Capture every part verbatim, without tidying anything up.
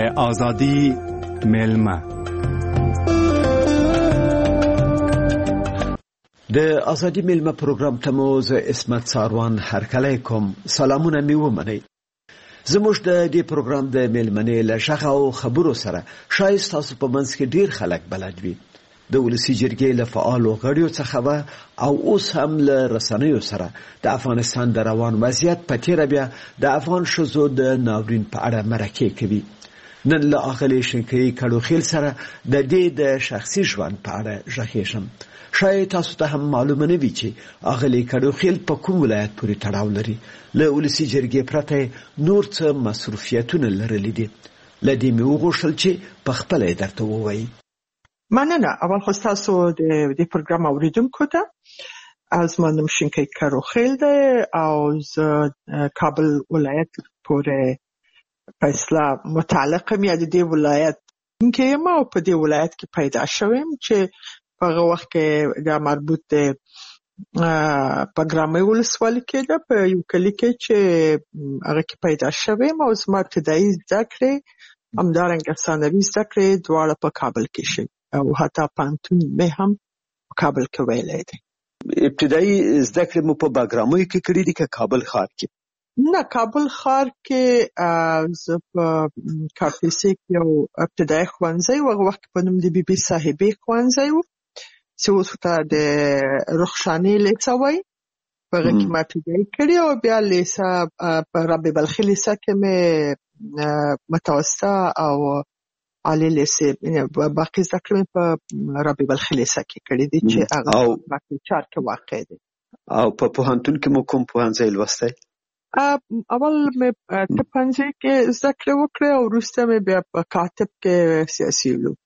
آزادی میلمه. د آزادی میلمه پروګرام ته مو زه عصمت ساروان هرکلی کوم. سلامونه مې ومنئ. زموږ د دې پروګرام د میلمنې له شغه او خبرو سره شاید تاسو په منځ کې ډیر خلک بلد وي. د ولسی جرګې له فعالو غړیو څخه او اوس هم له رسنیو سره د افغانستان د روان وضعیت په تیره بیا د افغان ښځو د ناورین په اړه مرکې کوي. نن له اغلې شنکۍ کډوخیل سره د دې د شخصي ژوند په اړه ژغېږم. شاید تاسو ته هم معلومه نه وي چې اغلې کډوخیل په کوم ولایت پورې تړاو لري. له ولسی جرګې پرته نور څه مصروفیتونه لرلي دي. له دې مې وغوښتل چې په خپله یې درته ووایي. مننه. اول خو تاسو د دې پروګرام اوریدونکو ته زما نوم شنکۍ کډوخیل دی او زه کابل ولایت پورې په اصطلاح متعلق یم یا د دې ولایت کې یم او په دې ولایت کې پیدا شوم چې په هغه وخت کې دا مربوط دی په ګرامۍ ولسوالۍ کې ده په یو کلي کې چې هغه کې پیدا شوم او زما ابتدایي زده کړې همدارنګه ثانوي زده کړې دواړه په کابل کې شوي او حتی پوهنتون مې هم په کابل کې ویلی دی. ابتدایي زده کړې مو په باګرامۍ کې کړي دي که کابل ښار کې؟ نه، کابل ښار کې زه په کارتیسي کې یو ابتدایي ښوونځی و، هغه وخت په نوم د بي بي صاحبې ښوونځی و چې اوس ورته د رخشانې لیسه وایي. په هغه کې ما ابتدایي کړې او بیا لیسه په ربیع بلخي لیسه کې مې متوسطه او عالی لیسه باقي زده کړې مې په ربیع بلخي لیسه کې کړې دي چې هغه په باکچار کې واقع دی. او په پوهنتون کې مو کوم پوهنځی لوستی؟ اول مې طب پوهنځي کې زده کړې وکړې او وروسته مې بیا په کاتب کې سیاسي علوم.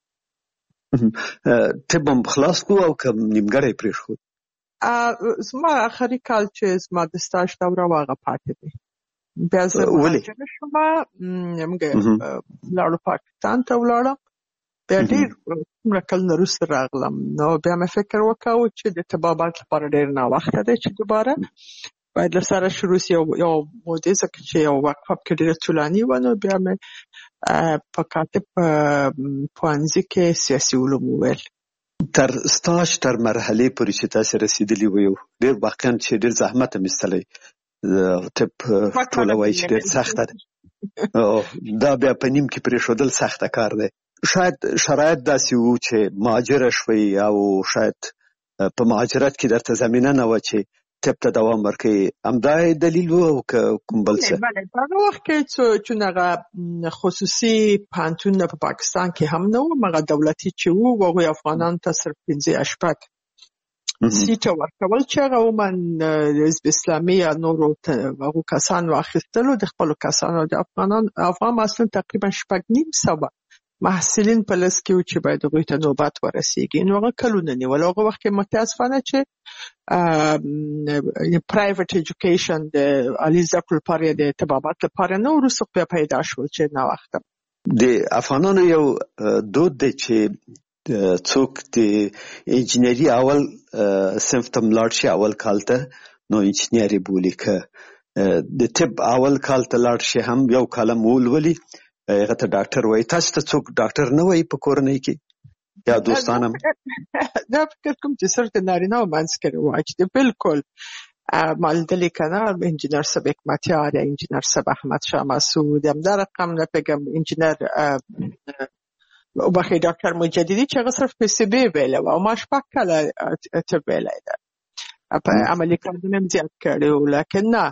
طب هم خلاص کو او که نیمګړی پرېښود؟ زما آخري کال چې زما د سټاژ دوره وه هغه پاتې دی. بیا زه مهاجره شوم، موږ لاړو پاکستان ته ولاړم. بیا ډېر څومره کلونه وروسته راغلم نو بیا مې فکر وکړ چې د طبابت لپاره ډېر ناوخته دی چې دوباره باید له سره شروع شي یو مودې ځکه چې یو وقفه پکې ډېره طولاني وه. نو بیا مې په کاتب پوهنځي کې سیاسي علوم وویل. تر سټاژ تر مرحلې پورې چې تاسې رسېدلي ویو ډېر واقعا چې ډېر زحمت هم ایستلی. طب ټوله وایي چې ډېر سخته ده. دا بیا په نیم کې پرېښودل سخته کار دی. شاید شرایط داسې وو چې مهاجره شوئ او شاید په مهاجرت کې درته زمینه نه وه چې طب ته دوام ورکوي. همدا دلیل و او که کوم بل څه؟ بله، په هغه وخت کې چون هغه خصوصي پوهنتونونه په پاکستان کې هم نه وو، هغه دولتي چې وو هغوی افغانانو ته صرف پنځه یا شپږ سیټه ورکول چې هغه عموما حزب اسلامي یا نورو هغو کسانو اخیستلو د خپلو کسانو. د افغانان افغان محصلین تقریبا شپږ نیم سوه محصلین په لست کې و چې باید هغوی ته نوبت ورسیږي. نو هغه کلونه نیول. هغه وخت کې متاسفانه چې پرایویټ ایجوکیشن د عالي زده کړو لپاره د طبابت لپاره نه، وروسته بیا پیدا شول چې ناوخته. د افغانانو یو دود دی چې څوک د انجینري اول صنف ته ملاړ شي اول کال ته نو انجینر یې بولي، که د طب اول کال ته لاړ شي هم یو کالم ولولي هغه ته ډاکټر وایي. تاسو ته څوک ډاکټر نه وایي په کورنۍ کې یا دوستان هم؟ دا فکر کوم چې صرف د نارینه‌و منځ کې رواج دی. بالکل ما لیدلي که نه انجینر صاحب حکمتیار یا انجینر صاحب احمد شاه مسعود، همدا رقم نه پوهېږم انجینر وبخښئ ډاکټر مجددي چې هغه صرف پی سی بي ویلی وه او ما شپږ کاله طب ویلی ده. په عملي کارونه مې زیات کړي وو، لکن نه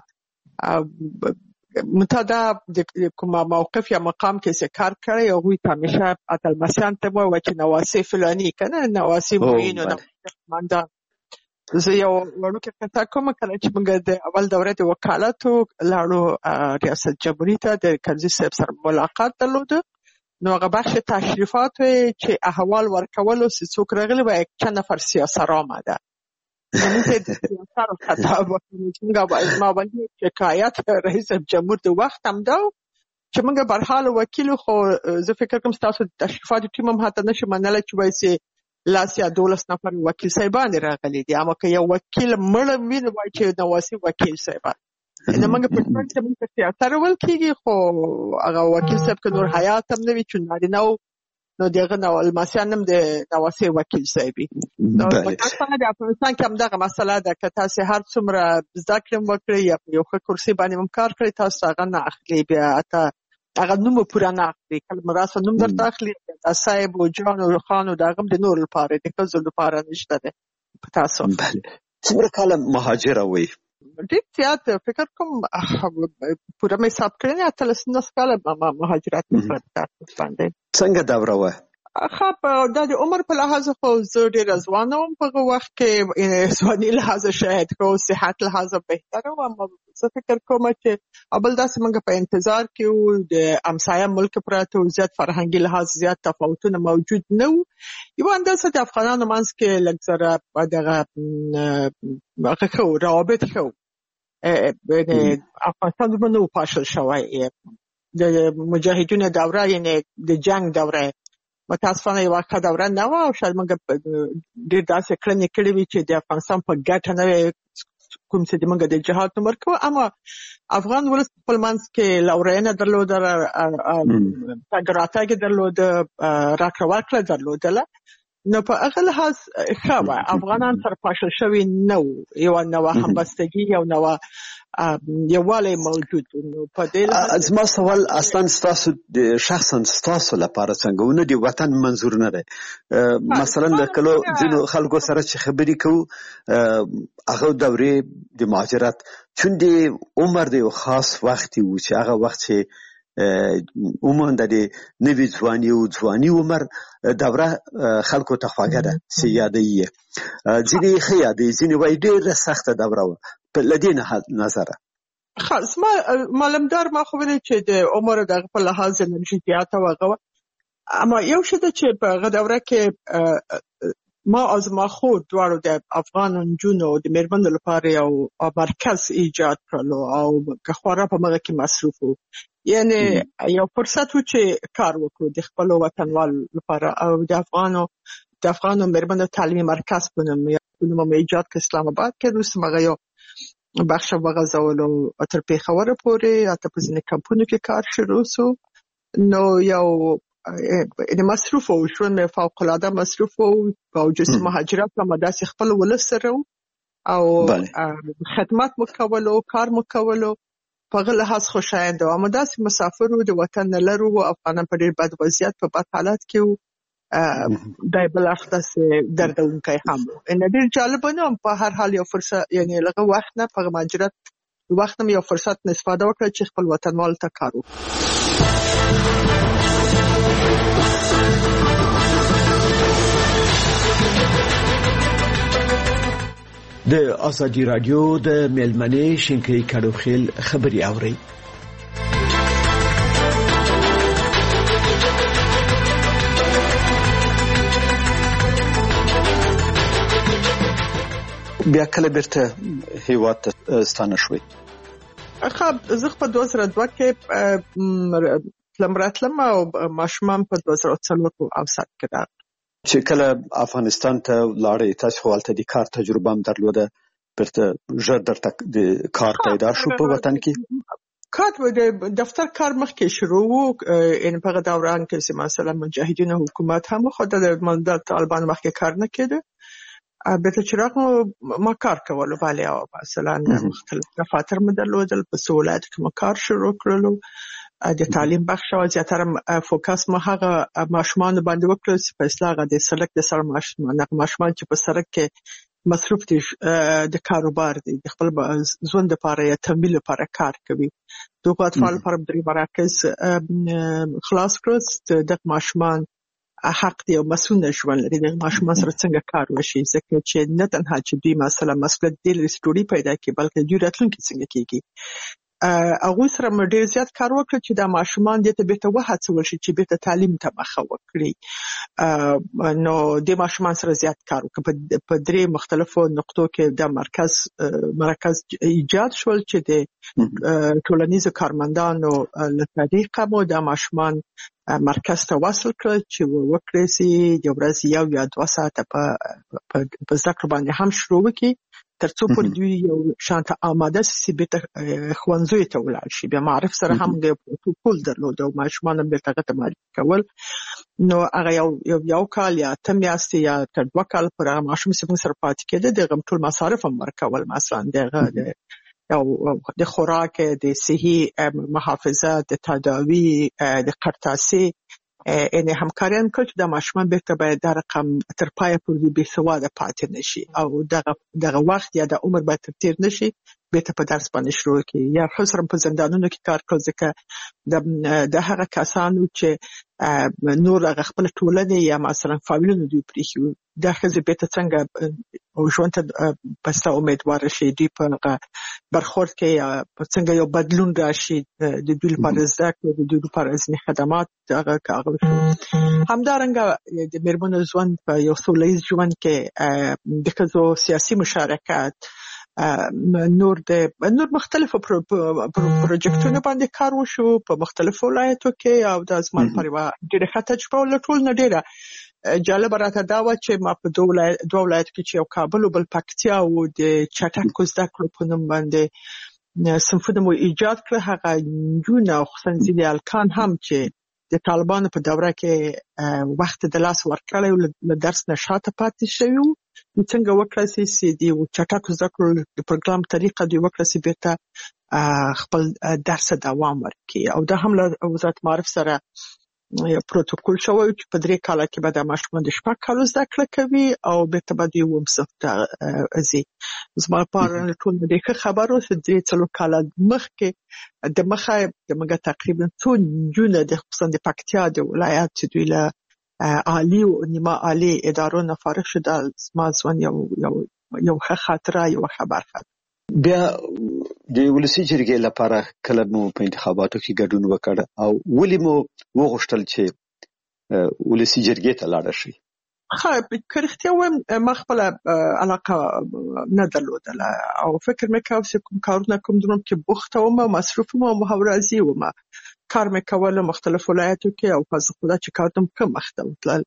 متدا د کومه موقف یا مقام کې چې کار کړی هغوی ته همیشه اتلمسیان ته وایي چې نواسي فلاني که نه نواسي معین و نواسي قماندان. زه یو وړوکې قصه کوم. کله چې موږ د اول دوره د وکالتو لاړو ریاست جمهوري ته د کرزي صاحب سره ملاقات درلوده، نو هغه بخش تشریفات چې احوال ورکولو چې څوک راغلي و یک چند نفر سیاسر آمده. یعنی که سیاسر و خطاب وکنید که منگا باید ما ولی شکایت رئیس جمهور دو وقت هم دو که منگا برحال وکیل خو زه فکر کم ستاسو تشریفات تیم هم حتی نشه مناله چه باید سی لاس یا دولس نفر وکیل صاحبان راغلی دی، اما که یو وکیل مړ وین وای چې نواسی وکیل صاحبان نو موږ په ټول کې موږ تیاتر ول کېږي خو هغه وکیل صاحب که نور حیات هم نه وي چې نارینه نو دغه نو الماسیان هم د نواسي وکیل صاحب نو په تاسو د افغانستان کې هم دغه مسله ده که تاسو هر څومره زده کړې وکړئ یا یو ښه کرسي باندې هم کار کړئ تاسو هغه نه اخلي بیا اته هغه نوم پوره نه اخلي کله مراسم نوم درته اخلي صاحب او جان او خان او دغه د نور لپاره د ښځو لپاره نشته ده په تاسو څومره کاله مهاجر وي ډېر زیات فکر کوم پوره مې حساب کړی نه اتلس نه کاله مهاجرت وکړم باندې څنګه دوره وه خب دا د عمر په لحاظ خو زه ډېره ځوانه وم په هغه وخت کې ځواني لحاظ شاید خو صحت لحاظ بهتره وه زه فکر کوم چې اول داسې موږ په انتظار کې وو د همسایه ملک پراته و زیات فرهنګي لحاظ زیات تفاوتونه موجود نه وو یوه اندازه د افغانانو منځ کې لږ ذره دغه هغه ښه و روابط ښه و افغانستان دومره نه و پاشل شوی د مجاهدینو دوره یعنې د جنګ دوره متاسفانه یوه ښه دوره نه وه او شاید موږ ډېر داسې کړنې کړې وي چې د افغانستان په ګټه نه وی کوم چې موږ د جهاد نوم ورکوو اما افغان ولس خپل منځ کې لورینه درلوده تګ راتګ یې درلوده راکړه ورکړه درلودله نو په هغه لحاظ ښه وه افغانان سره پاشل شوي نه وو یوه نوه همبستګي یو نوه یووالی موجود نو په دې لحاظ زما سوال اصلا ستاسو شخصا ستاسو لپاره څنګه و نه د وطن منظور نه دی مثلا د کلو ځینو خلکو سره چې خبرې کوو هغه دورې د مهاجرت چون د عمر د یو خاص وختي و چې هغه وخت چې عموما د نوي ځواني او ځواني عمر دوره خلکو ته خواږه ده چې یادوي یې ځینې ښه یادوي ځینې وایي ډېره سخته دوره وه په له دې نظره خاص ما معلومدار ما خو ویلې چې د عمر دغه په لحاظ انرژي زیاته وه هغه اما یو شی ده چې په هغه دوره کې ما از ما خود دواړو د افغان نجونو د میرمنو لپاره یو مرکز ایجاد کړلو او که خورا په هغه کې مصروف وو یعنی یو فرصت و چې کار وکړو د خپل وطنوال لپاره او د افغانو د افغانو میرمنو تعلیمي مرکز په نوم یو ایجاد کړ اسلام آباد کې روس مغه یو بخش وغځولو تر پیښور پورې اته په ځینې کمپونو کې کار شروع شو نو یو د مصروف او ژوند فوق العاده مصروف او باوجود مهاجرت هم داسې خپل ولس سره او خدمات مکولو کار مکولو په هغه لحاظ خوشایند او هم داسې مسافر د وطن نه لرو افغانان په ډېر بد وضعیت په بد حالت کې وو دای بل وخت داسې دردونکی هم و ان ډېر جالب نه په هر حال یو فرصت یعنی لږه وخت نه په مهاجرت وخت هم یو فرصت نه استفاده وکړه چې خپل وطنوال ته کار وکړو د ازادي رادیو د میلمنې شینکۍ کډوخیل خبري اوري بیا کله بیرته هیواد ستانه شوي خب زه په دوه زره دوه کې لمراتلم او ماشومان په دوه زره څلور اوسط کې دا چې کله افغانستان ته لاړې تاسو خو هلته د کار تجربه هم درلوده بیرته ژر درته د کار پیدا شو په وطن کې کار د دفتر کار مخکې شروع وو ان په دوران کې چې مثلا مجاهدین حکومت هم خو د ملت طالبان مخکې کار نه کېده البته چې راغلو ما کار کولو باندې او مثلا مختلف دفاتر مدلودل په ولایت کې ما کار شروع کړلو د تعلیم بخش او زیاتره فوکس ما هغه ماشومان باندې وکړل چې په اصلاح د سړک د سر ماشومان ماشومان چې په سړک کې مصروف دي د کاروبار دي د خپل ژوند لپاره یا تمویل لپاره کار کوي دوه اطفال پر درې مراکز خلاص کړل د ماشومان حق دی او مسؤل ژوند لري د ماشومان سره څنګه کار وشي ځکه چې نه تنها چې دوی مثلا مسؤلیت دی لري پیدا کوي بلکې دوی راتلونکي څنګه کیږي هغه سره مې ډېر زیات کار وکړ چې دا ماشومان دې ته به ته وهڅول شي چې به ته تعلیم ته مخه وکړي نو د ماشومان سره زیات کار وکړ په درې مختلفو نقطو کې د مرکز مرکز ایجاد شول چې د ټولنیزو کارمندانو له طریقه مو د ماشومان مرکز ته وصل کړ چې وکړي سي د ورځې یو یا دوه ساعته په په ذکر باندې هم شروع وکړي ترڅو پورې دوی یو شانته آماده سي بیرته ښوونځیو ته ولاړ شي. بیا معرف سره هم د پروتوکول درلود او ماشومان هم بیرته هغه ته معرفي کول. نو هغه یو یو کال یا اته میاشتې یا تر دوه کال پورې هغه ماشوم چې موږ سره پاتې کېده دغه ټول مصارف هم ورکول، مثلا دغه او د خوراک، د صحي محافظه، د تداوی، د قرطاسي ان همکاري هم کړ چې د ماشومان بیرته باید د رقم تر پای پورې بې سواده پاتې نشي او دغه دغه وخت یا د عمر باید تیر نشي بیرته په درس باندې شروع کړي. یا خصوصا په زندانونو کې کار کول ځکه د د هغه کسانو چې نور هغه خپل ټولنه یا مثلا فامیلونو دوی پریښي دا ښځې بیرته څنګه او ژوند ته پسته امیدوار شي، دوی په برخورد کې یا څنګه یو بدلون راشي د دوی لپاره زده کړو، د دوی لپاره ځینې خدمات هغه کاغل شو. همدارنګه د میرمنو ژوند په یو سوله ییز ژوند کې د ښځو سیاسي مشارکت، نور د نور مختلفو پروژیکټونو باندې کار وشو په مختلفو ولایتو کې او د زما لپاره ډېره ښه تجربه وه. له ټول نه ډېره جالبه راته دا وه چې ما په دوه ولایتو کې چې یو کابل او بل پکتیا و د چټکو زده کړو په نوم باندې صنفونه مو ایجاد کړه. هغه نجونې او خصوصا ځینې هلکان هم چې د طالبانو په دوره کې وخت د لاس ورکړی او له درس نه شاته پاتې شوي وو، نو څنګه وکړای شي چې د چټکو زده کړو د پروګرام طریقه دوی وکړای شي بیرته خپل درس دوام ورکړي. او دا هم له وزارت معارف سره یو پروتوکول شوی چې په درې کاله کې به د ماشومان د شپږ کالو زده کړه کوي او بیرته به دوی اووم صنف ته ځي. زما لپاره ټول د ښه خبر و چې درې څلور کاله مخکې د مخه د موږ تقریبا څو نجونې د خصوصا د پکتیا د ولایت چې دوی له عالي او نیمه عالي ادارو نه فارغ شو، دا زما ژوند یو یو یو ښه خاطره، یو ښه برخه. بیا د ولسي جرګې لپاره کله مو په انتخاباتو کې ګډون وکړ او ولې مو وغوښتل چې ولسي جرګې ته لاړ شئ؟ ښه که رښتیا ووایم ما خپله علاقه نه درلودله او فکر مې کوه چې کوم کارونه کوم دومره کې بوخته وم، مصروف وم او محاورازي وم، کار مې کول مختلف ولایتو کې او پس خدا چې کار ته ښه مخ ته وتلل.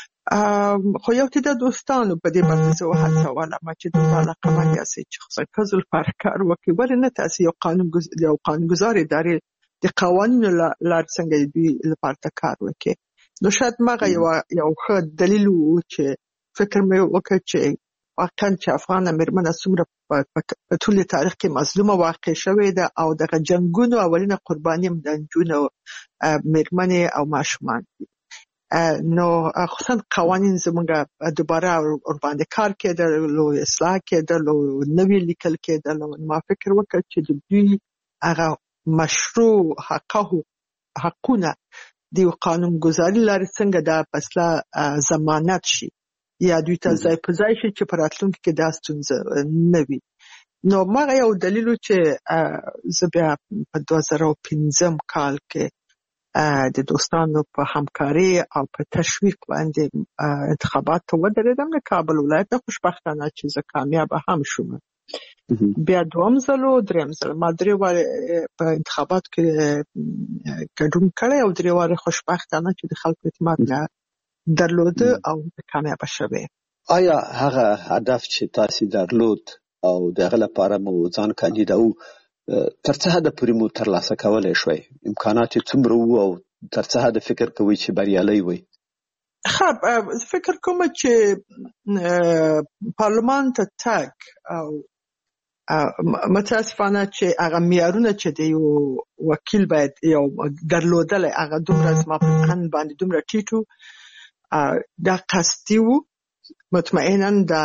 خو یو تعداد دوستانو په دې باندې زه وهڅولم چې دومره علاقمند یاستئ چې خصوصا ښځو لپاره کار وکړئ، ولې نه تاسې یو قانون یو قانونګذار ادارې د قوانینو لارې څنګه دوی لپاره ته کار وکړي. نو شاید مغه یو یو ښه دلیل و چې فکر مې وکړ چې واقعا چې افغانه میرمنه څومره په ټول تاریخ کې مظلومه واقع شوې ده او دغه جنګونو اولینه قرباني هم د نجونو میرمنې او ماشومان دي. نو خصوصا قوانین زموږ دوباره ورباندې کار کېدل او اصلاح کېدل او نوي لیکل کېدل. ما فکر وکړ چې د دوی هغه مشروع حقه حقونه د قانونګذاري لارې څنګه دا پسله ضمانت شي یا دوی ته ځای په ځای شي چې په راتلونکي کې دا ستونزه نه وي. نو مغه یو دلیل چې زه بیا په دوه زره او پنځم کال کې د دوستانو په همکاري او په تشویق باندې انتخابات ته ودرېدم د کابل ولایت. خوشبختانه چې زه کامیابه هم شوم. بیا دوم ځل او دریم ځل ما درې وارې په انتخاباتو کې ګډون کړی او درې وارې خوشبختانه چې د خلکو اعتماد درلوده او کامیابه شوې. آیا هغه هدف چې تاسو درلود او دغه لپاره مو ځان کاندیداو تر څه حد پورې مو ترلاسه کولای شوي؟ امکانات یې څومره وو او تر څه حد فکر کوئ چې بریالي وئ؟ ښه فکر کوم چې پارلمان ته تګ او متاسفانه چې هغه معیارونه چې د یو وکیل باید یو درلودلی هغه دومره زما په ذهن باندې دومره ټیټ وو، دا قصدي وو. مطمئنا دا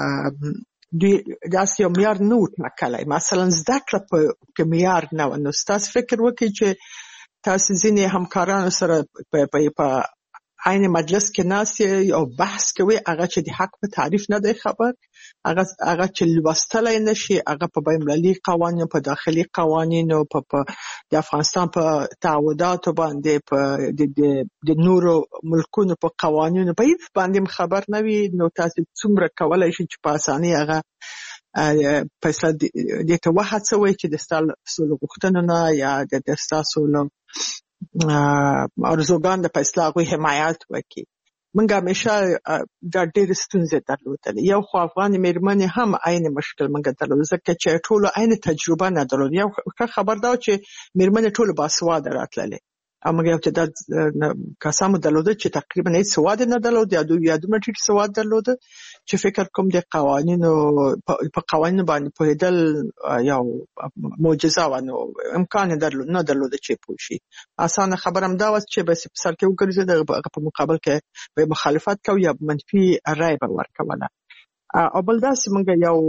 دوی داسې یو معیار نه و ټاکلی، مثلا زده کړه په معیار نه وه. نو ستاسو فکر وکړئ چې تاسو ځینې همکارانو سره په عین مجلس کې ناست یې او بحث کوي، هغه چې د حق په تعریف نه دی خبر، هغه هغه چې لوستلی نه شي، هغه په بین‌المللي قوانینو، په داخلي قوانینو، په د افغانستان په تعهداتو باندې، په د نورو ملکونو په قوانینو په هیڅ باندې خبر نه وي. نو تاسو څومره کولی شئ چې په اسانۍ هغه فیصله دې ته وهڅوئ چې د ستاسو له غوښتنو نه یا د ستاسو له ارزوګانو د فیصله هغوی حمایت وکړي. موږ همیشه دا ډېر ستونزې درلودلې. یو خو افغان میرمنې هم عین مشکل موږ درلود، ځکه چې ټولو عین تجربه نه درلود. یو ښه خبر دا چې میرمنې ټولو باسواده راتللې، او موږ یو تعداد کسانو درلوده چې تقریبا هیڅ سواد نه درلود، یا دوی یا دومره ټیټ سواد درلوده چې فکر کوم د قوانینو په قوانینو باندې پوهېدل یو معجزه وه، نو امکان درلود نه درلوده چې پوه شي. اسانه خبره همدا وه چې بس په سر کې وګرځي، دغه په مقابل کې به مخالفت کوي یا منفي رایه به ورکوله. او بل داسې موږ یو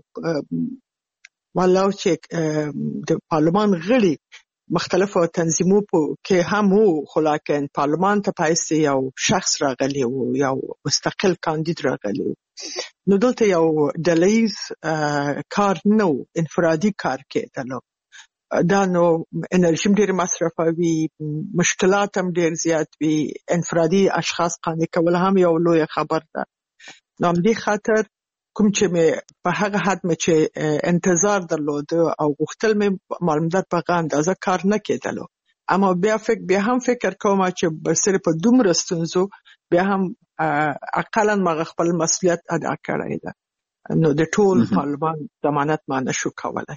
والله چې د پارلمان غړي مختلفو تنظیمو کې هم وو، خو لکن پارلمان ته پایسته یو شخص راغلی وو، یو مستقل کاندید راغلی وو. نو دلته یو ډلهییز کار نه وو، انفرادي کار کېدلو. دا نو انرژي ډېر مصرفوي، مشکلات هم ډېر زیات وي. انفرادي اشخاص قانع کول هم یو لویه خبر ده. نو همدې خاطر کوم چې مې په هغه حد مې چې انتظار درلود او غوښتل مې معلومات په هغه اندازه کار نه کېدلو، اما بیا فکر بیا هم فکر کوم چې بسره په دومره ستونزو بیا هم اقلا ما خپل مسؤلیت ادا کړی ده. نو د ټول پارلمان ضمانت ما نشو کولای.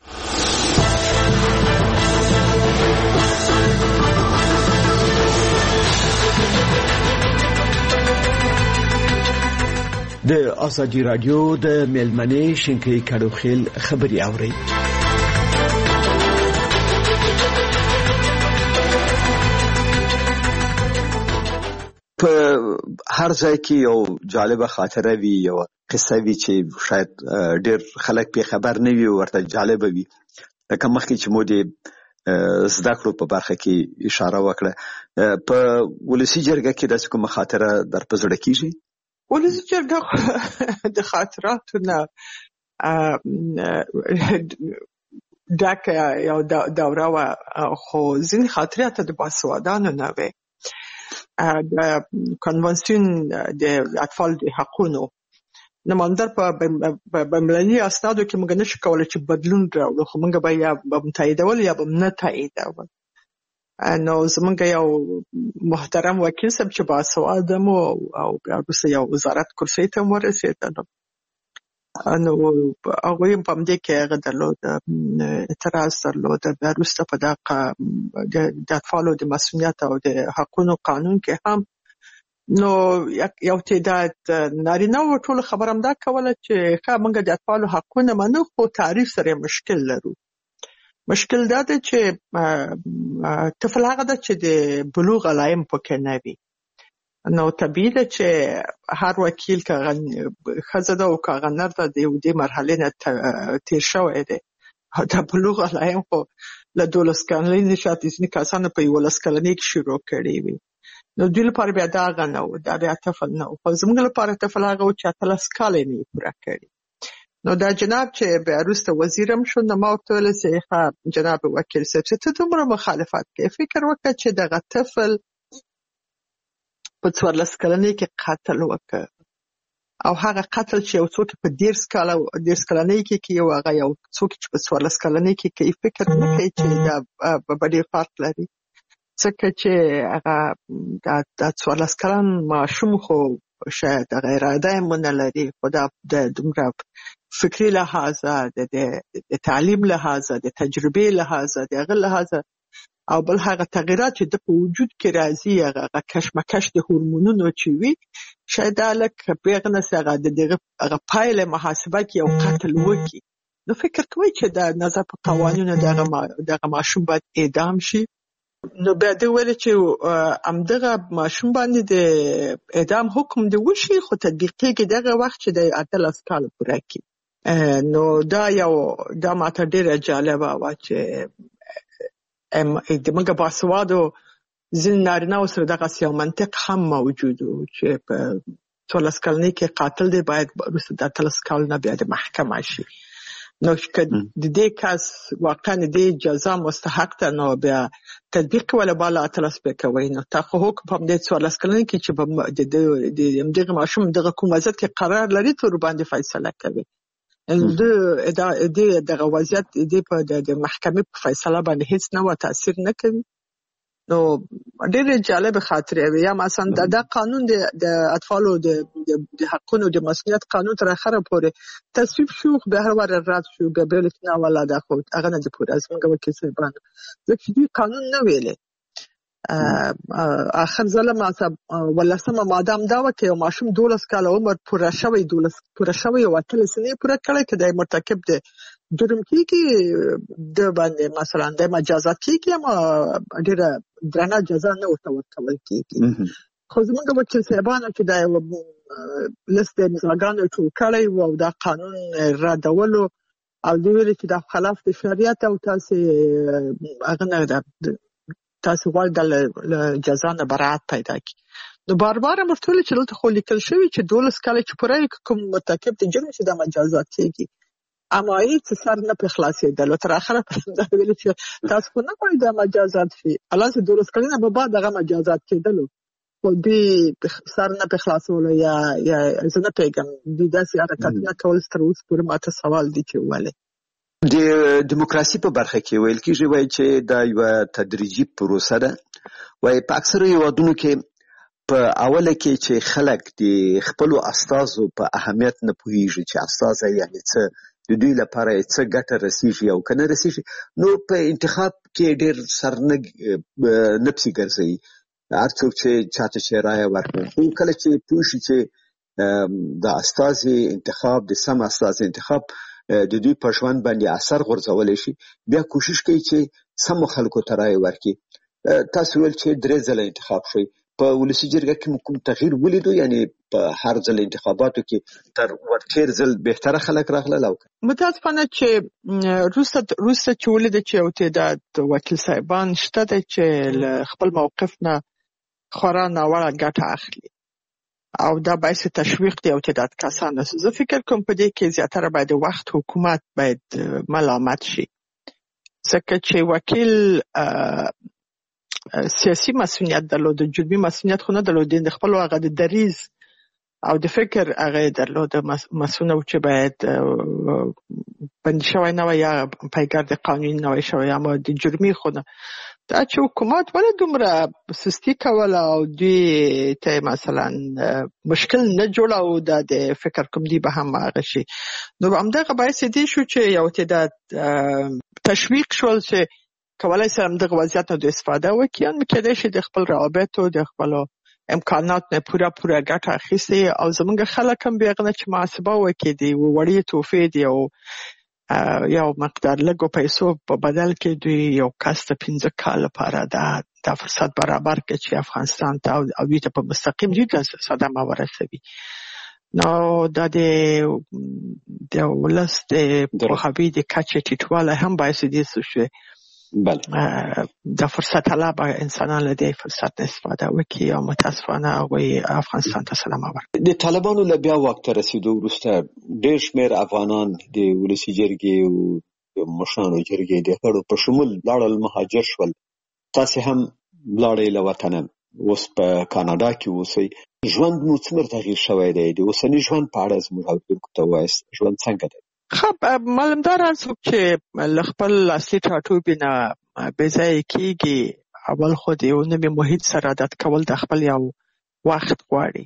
د ازادي رادیو د میلمنې شینکۍ کډوخیل خبري اوري. په هر ځای کې یو جالبه خاطره وي، یو قصه وي چې شاید ډېر خلک په خبر نه وي، ورته جالبه وي. لکه مخکې چې مو د زده کړو په برخه کې اشاره وکړه، په ولسي جرګه کې داسې کومه خاطره در په زړه کېږي؟ ولسي جرګه د خاطراتو نه ډکه یو دوره وه، خو ځینې خاطرات د باسوادانو نه وې. د کنوانسیون د اطفال د حقونو نماندر په بین‌المللي اسنادو کې موږ نشو کولی چې بدلون راوړو، خو موږ به یا به تاییدول یا به نه تاییدول. نو زمونږ یو محترم وکیل صاحب چې باسواده مو او بیا وروسته یو وزارت کرسۍ ته هم ورسېدلو، نو هغوی هم په همدې کې هغه درلود اعتراض درلود. بیا وروسته په دغه د اطفالو د مسؤلیت او د حقونو قانون کې هم نو یو تعداد نارینه و ټول خبر همدا کوله چې ښه موږ د اطفالو حقونه منو، خو تعریف سره مشکل لرو. مشکل دا دی چې طفل هغه ده چې د بلوغ علایم پکې نه وي. نو طبیعي ده چې هر وکیل که ښځه ده او که هغه نر ده د دې مرحلې نه تیر شوی دی. د بلوغ علایم خو له دولس کلنۍ نه شاته ځینې کسانو په یولس کلنۍ کې شروع کړي وي. نو دوی لپاره بیا دا هغه نه و، دا بیا طفل نه و. خو زموږ لپاره طفل هغه و چې اتلس کاله یې نه پوره کړي. نو دا جناب چې بیا وروسته وزیر هم شو، نو ما ورته ویل چې جناب وکیل صاحب چې ته دومره مخالفت کوې، فکر وکړه چې دغه طفل په څوارلس کلنۍ کې قتل وکړ، او هغه قتل چې یو څوک په دېرش کاله دېرش کلنۍ کې کوي او هغه یو څوک چې په څوارلس کلنۍ کې کوي، فکر نه کوي چې دا به ډېر فرق لري. ځکه چې هغه دا څوارلس کلن ماشوم خو شاید هغه اراده یې ونه لري، خو دا د دومره فکري لحاظه، د تعلیم لحاظه، د تجربې لحاظه، د هغه لحاظه، او بل هغه تغیرات چې د په وجود کې راځي، هغه کشمکش د هورمونونو چې وي، شاید دا لکه په هغه نسې هغه د دغه هغه پایله محاسبه کې یو قتل وکړي. نو فکر کوئ چې د نظر په قوانینو دغه ماشوم باید اعدام شي. نو بیا دوی ویل چې همدغه ماشوم باندې د اعدام حکم دی وشي، خو تطبیق کېږي دغه وخت چې د اتلس کاله پوره کړي. نو دا یو دا ماته ډېره جالبه وه چې د موږ باسوادو ځینې نارینه‌و سره دغسې یو منطق هم موجود و چې په څوارلس کلنۍ کې قاتل دی باید وروسته د اتلس کال نه بیا د محکمه شي. نو که د دې کس واقعا د دې جزا مستحق ده، نو بیا تطبیق کوله بالا اتلس به کوي. نو تا خو حکم په همدې څوارلس کلنۍ کې چې د همدغه ماشوم دغه کوم وضعیت کې قرار لري تر باندې فیصله کوي. د دغه وضعیت د محکمې په فیصله باندې هیڅ نوع تاثیر نه کوي. نو ډېر جالب خاطرې وي. یا مثلا دا قانون د اطفالو د د حقونو د مسؤلیت قانون تر اخره پورې تصویب شو، به هر واره رد شو، به بل نه ولا دا خو هغه نه دی پورې از موږ وکیل صاحبان ځکه چې قانون نه ویلې. اخر ځله ما ولسمه ماده هم دا وه چې یو ماشوم دولس کاله عمر پوره شوی دولس پوره شوی او اتلس سنې پوره کړی که دی مرتکب د جرم کېږي د باندې مثلا د مجازات کېږي، اما ډېره درنه جزا نه ورته ورکول کېږي. خو زموږ وکیل صاحبانو چې دا یو لست د نزاګانو ټول کړی و او دا قانون ردولو او دوی ویلي چې دا خلاف د شریعت او تاسې هغه نه ده تاسو غواړئ د جزا نه برائت پیدا کړي. نو بار بار موږ ټول چې دلته خو لیکل شوي چې دولس کاله چې پوره کوم مرتکب د جرم چې د مجازات کېږي، اما هیڅ سر نه پرې خلاصېدل. تر اخره دا ویلي چې تاسو خو نه غواړئ دا مجازات شي، الان چې دولس کلونه به بعد هغه مجازات کېدلو خو دوی سر نه پرې خلاصولو یا یا زه نه پوهېږم دوی داسې حرکتونه کول تر اوسه پورې ماته سوال دی چې ولې. د دیموکراسي په برخه کې ویل کېږي وایي چې دا یوه تدریجي پروسه ده. وایي په اکثرو هېوادونو کې په اوله کې چې خلک د خپلو استازو په اهمیت نه پوهېږي چې استازی یعنې څه، د دوی لپاره څه ګټه رسېږي او که نه رسېږي، نو په انتخاب کې ډېر سر نه نه پسې ګرځوي. هر څوک چې چاته چې رایه ورکړي، خو کله چې پوه شي چې د استازي انتخاب د سم استازي انتخاب د دوی په ژوند باندې اثر غورځولی شي، بیا کوشش کوي چې سمو خلکو ته رایه ورکړي. تاسو ویل چې درې ځله انتخاب شوی، په ولسي جرګه کې مو کوم تغییر ولیدو؟ یعنې په هر ځل انتخاباتو کې تر ورتېر ځل بهتره خلک راغلل؟ او متاسفانه چې روسته روسته چې ولیده چې یو تعداد وکیل صاحبان شته دی چې له خپل موقف نه خورا ناوړه ګټه اخلي او دا باعث تشویق دی او تعداد کسان. زه فکر کوم په دې کې زیاتره باید وخت حکومت باید ملامت شي، ځکه چې وکیل سیاسي مسؤلیت درلود، جرمي مسؤلیت خو نه درلود، د خپل هغه د دریز او د فکر هغه درلود مسؤل چې باید بند شوی نه وي یا پیګر د قانون نه وي شوی، اما د جرمي خو نه. دا چې حکومت ولې دومره سستی کوله او دوی ته مثلا مشکل نه جوړاو دا د فکر کوم دی به هم هغه شي. نو همدغه باعث دی شو چې یو تعداد تشویق شول چې کولای شي همدغه وضعیت نه استفاده وکړي، نو کېدای شي د خپل روابطو د خپل امکانات نه پوره پوره ګټه اخیستي او زمونږ خلک هم بیا هغه نه چې محاسبه وکړي دي وړې تحفې دي او یو مقدار لږو پیسو په بدل کې دوی یو کس ته پنځه کال لپاره دا دا فرصت برابر کړي چې افغانستان ته او دوی ته په مستقیم دوی ته صدمه ورسوي. نو دا د د ولس د پوهاوي د کچې ټیټوالی هم باعث دې شوی دا فرصت طلب انسانان له دې فرصت استفاده وکړي او متاسفانه هغوی افغانستان ته صدمه ورکړي. د طالبانو له بیا واک ته رسېدو وروسته ډېر شمېر افغانان د ولسي جرګې او د مشرانو جرګې د غړو په شمول لاړل، مهاجر شول. تاسې هم لاړئ له وطنه، اوس په کاناډا کې اوسئ. ژوند مو څومره تغییر شوی دی؟ د اوسني ژوند په اړه زموږ اورېدونکو ته ووایاست، ژوند څنګه دی؟ خب معلومدار څوک چې له خپل اصلي ټاټوبي نه بې ځایه کېږي، اول خو د یو نوي محیط سره عادت کول د خپل یو وخت غواړي،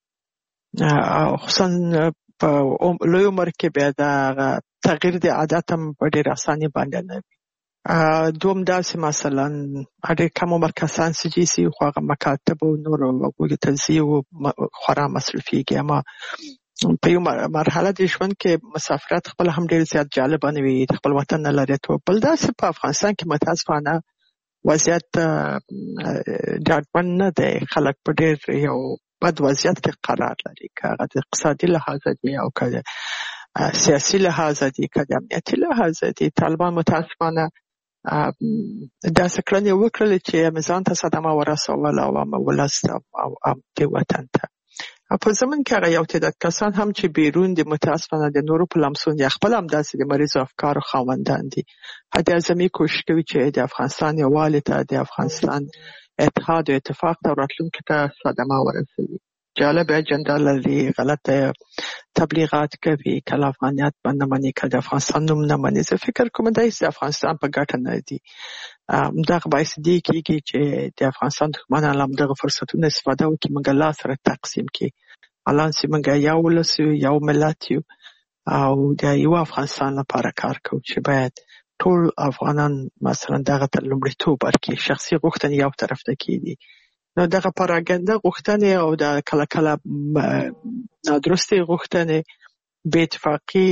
خصوصا په لوی عمر کې بیا د تغییر د عادت هم په ډېر اساني باندې نه وي. دوم داسې مثلا ډېر کم عمر کسان چې سي خو هغه مکاتب او نور هغوی ته ځي او خورا مصرفېږي، اما په یو مرحله د ژوند کې مسافرت خپل هم ډېر زیات جالبه نه وي، د خپل وطن نه لرېتوب. بل داسې په افغانستان کې متاسفانه وضعیت ډاډمن نه دی، خلک په ډېر یو بد وضعیت کې قرار لري، که هغه د اقتصادي لحاظه دي او که د سیاسي لحاظه دي که د امنیتي لحاظه دي. طالبان متاسفانه داسې کړنې وکړلې چې ځان ته صدمه ورسوله او عامه ولس او د وطن ته. په زمن کې هغه یو تعداد کسان هم چې بیرون د متاسفانه د نورو په لمسون یا خپل هم داسې د مریضو افکارو خاوندان دي، حد اعظمي کوشش کوي چې د افغانستان یووالي ته، د افغانستان اتحاد او اتفاق ته راتلونکي ته صدمه ورسوي. جالب اجنډا لري، غلطه تبلیغات کوي، کله افغانیت باندې مني، کله د افغانستان نوم نه مني. زه فکر کوم دا د افغانستان په ګټه نه دي. دغه باعث دی کېږي چې د افغانستان دښمنان هم دغه فرصتونه استفاده وکړي، موږ لا سره تقسیم کړي. الان چې موږ یو ولس یو، یو ملت یو او د یو افغانستان لپاره کار کوو چې باید ټول افغانان مثلا دغه ته لومړیتوب ورکړي. شخصي غوښتنې یو طرف ته کېږي، نو دغه پراګنده غوښتنې او د کله کله نادرستې غوښتنې بې اتفاقي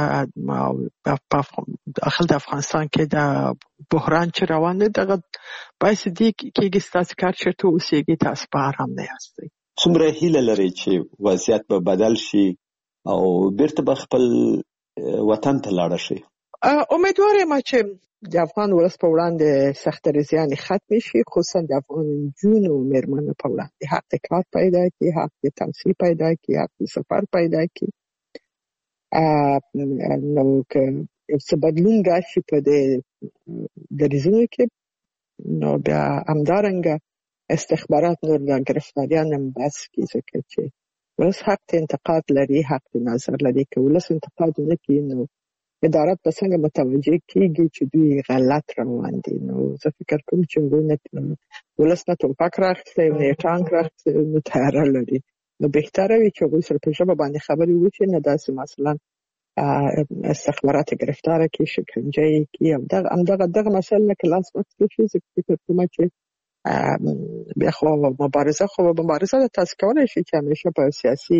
داخل د افغانستان کې د بحران چې روان دی، دغه باعث دی کېږي ستاسو کار چېرته اوسېږي، تاسو په ارام نه یاستئ. څومره هیله لرئ چې وضعیت به بدل شي او بیرته به خپل وطن ته لاړ شي؟ امیدوار یم چې د افغان ولس په وړاندې سختدریزیانې ختمې شي، خصوصا د افغان نجونو او مېرمنو په وړاندې حق د کار پیدا کړي، حق د تحصیل پیدا کړي، حق د سفر پیدا کړي. نو که څه بدلون راشي په دې دریځونو کې، نو بیا همدارنګه استخبارات نور د ګرفتاریان هم بس کړي، ځکه چې ولس حق ته انتقاد لري، حق د نظر لري. که ولس انتقاد ونه کړي نو ادارات به څنګه متوجه کېږي چې دوی غلط روان دي؟ نو زه فکر کوم چې ولس نه ټوپک راخیستی او نه یې ټانک راخیستی، نو تیاره لري. نو بهتره وي چې هغوی سره په ژبه باندې خبرې وکړي، نه داسې مثلا استخبارات ګرفتاره کړي، شکنجه یې کړي او همدغه دغه مسایل نه که لاس واخیستل شي، زه فکر کوم چې بیا خو مبارزه خو مبارزه ده، تاسو کولی شئ چې همیشه په سیاسي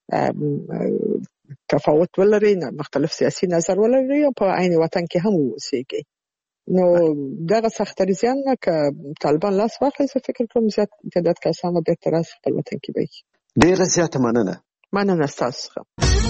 تفاوت ولري، مختلف سیاسي نظر ولري او په عین وطن کې هم اوسېږي. نو دغه سختدریزیان نه که طالبان لاس واخلي، زه فکر کوم زیات تعداد کسان به بېرته راشي خپل وطن کې به وي. ډېره زیاته مننه. مننه ستاسو څخه.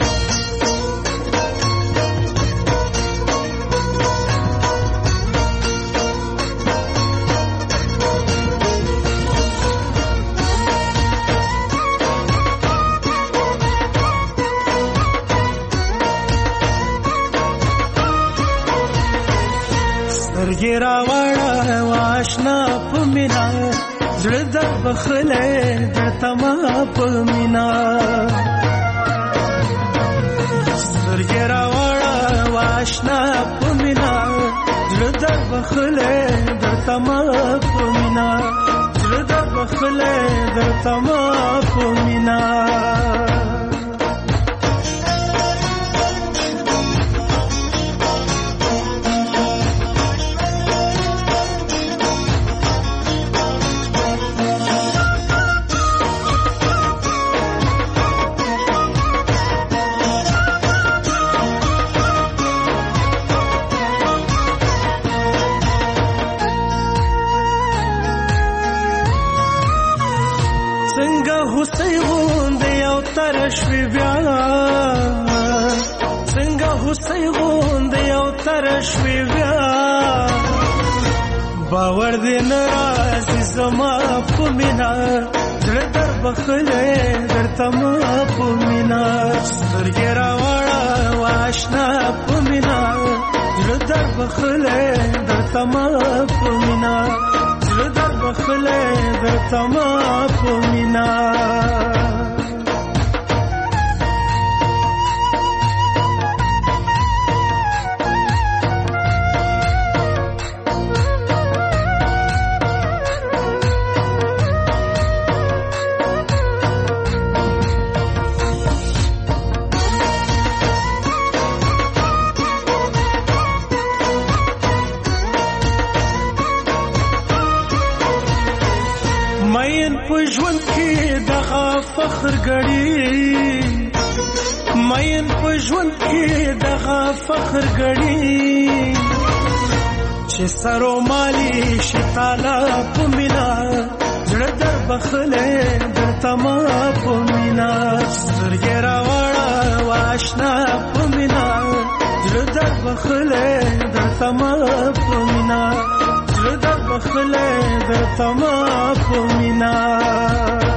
سترګې راوړه واشنا په مینا، زړه د بخلې درته ما په مینا. سترګې راوړه واشنا په مینا، زړه د بخلې درته ما په مینا، زړه د بخلې درته ما په مینا. شوی بیا څنګه هوسۍ غوندې یو تر شوی بیا، باور دې نه راځي زما په مینا، زړه در بخلې درته ما په مینا. سترګې راوړه واشنا په مینا، زړه در بخلې درته ما په مینا، زړه در بخلې درته ما په مینا. مین په ژوند کې دغه فخر ګړي، مین په ژوند کې دغه فخر ګړي، چې سرو مالی شي تالا په مینا، زړه در بخلې درته ما په مینا. سترګې راوړه واشنا په مینا، زړه در بخلې درته ما په مینا، زړه در بخلې درته ما په مینا.